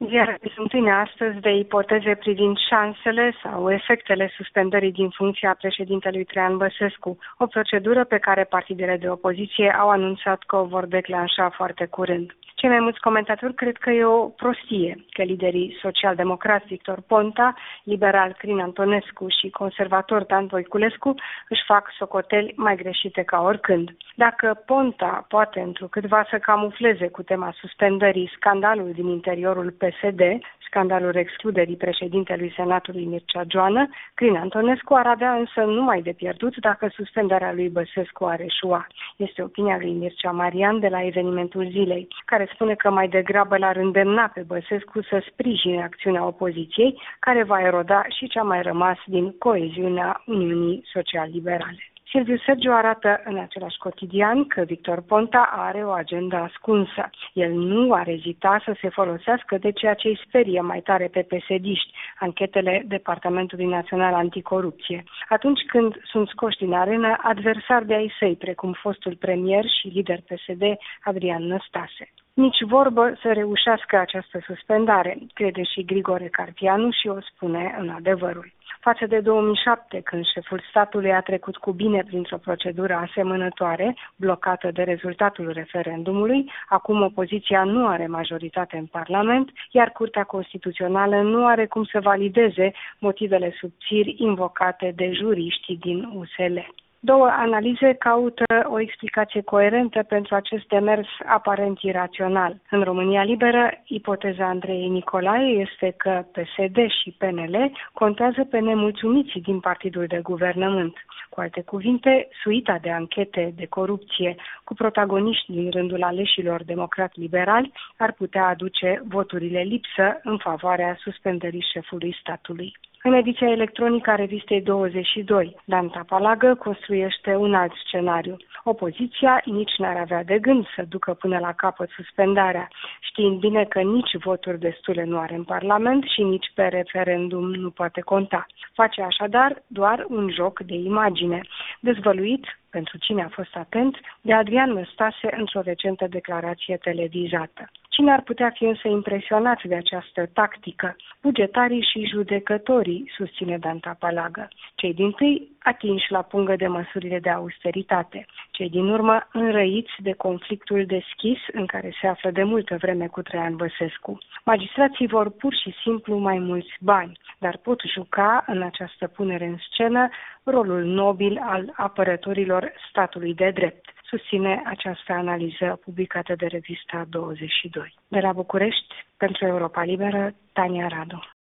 Iar discuțiunea astăzi de ipoteze privind șansele sau efectele suspendării din funcția președintelui Traian Băsescu, o procedură pe care partidele de opoziție au anunțat că o vor declanșa foarte curând. Cei mai mulți comentatori cred că e o prostie că liderii social-democrați Victor Ponta, liberal Crin Antonescu și conservator Dan Voiculescu își fac socoteli mai greșite ca oricând. Dacă Ponta poate întrucâtva să camufleze cu tema suspendării scandalul din interiorul PSD, scandalul excluderii președintelui Senatului Mircea Joană, Crin Antonescu ar avea însă numai de pierdut dacă suspendarea lui Băsescu ar eșua. Este opinia lui Mircea Marian de la Evenimentul Zilei, care spune că mai degrabă l-ar îndemna pe Băsescu să sprijine acțiunea opoziției, care va eroda și ce a mai rămas din coeziunea Uniunii Social-Liberale. Silviu Sergiu arată în același cotidian că Victor Ponta are o agendă ascunsă. El nu ar ezita să se folosească de ceea ce îi sperie mai tare pe PSD-ști, anchetele Departamentului Național Anticorupție. Atunci când sunt scoși din arenă adversari de ai săi, precum fostul premier și lider PSD Adrian Năstase. Nici vorbă să reușească această suspendare, crede și Grigore Carpianu și o spune în Adevărul. Față de 2007, când șeful statului a trecut cu bine printr-o procedură asemănătoare, blocată de rezultatul referendumului, acum opoziția nu are majoritate în Parlament, iar Curtea Constituțională nu are cum să valideze motivele subțiri invocate de juriștii din USL. Două analize caută o explicație coerentă pentru acest demers aparent irațional. În România Liberă, ipoteza Andrei Nicolae este că PSD și PNL contează pe nemulțumiții din partidul de guvernământ. Cu alte cuvinte, suita de anchete de corupție cu protagoniști din rândul aleșilor democrat-liberali ar putea aduce voturile lipsă în favoarea suspendării șefului statului. În ediția electronică a revistei 22, Dan Tapalagă construiește un alt scenariu. Opoziția nici n-ar avea de gând să ducă până la capăt suspendarea, știind bine că nici voturi destule nu are în Parlament și nici pe referendum nu poate conta. Face așadar doar un joc de imagine, dezvăluit, pentru cine a fost atent, de Adrian Năstase într-o recentă declarație televizată. Cine ar putea fi însă impresionat de această tactică? Bugetarii și judecătorii, susține Dan Tapalagă. Cei dintâi atinși la pungă de măsurile de austeritate. Cei din urmă înrăiți de conflictul deschis în care se află de multă vreme cu Traian Băsescu. Magistrații vor pur și simplu mai mulți bani, dar pot juca în această punere în scenă rolul nobil al apărătorilor statului de drept, susține această analiză publicată de revista 22. De la București, pentru Europa Liberă, Tania Radu.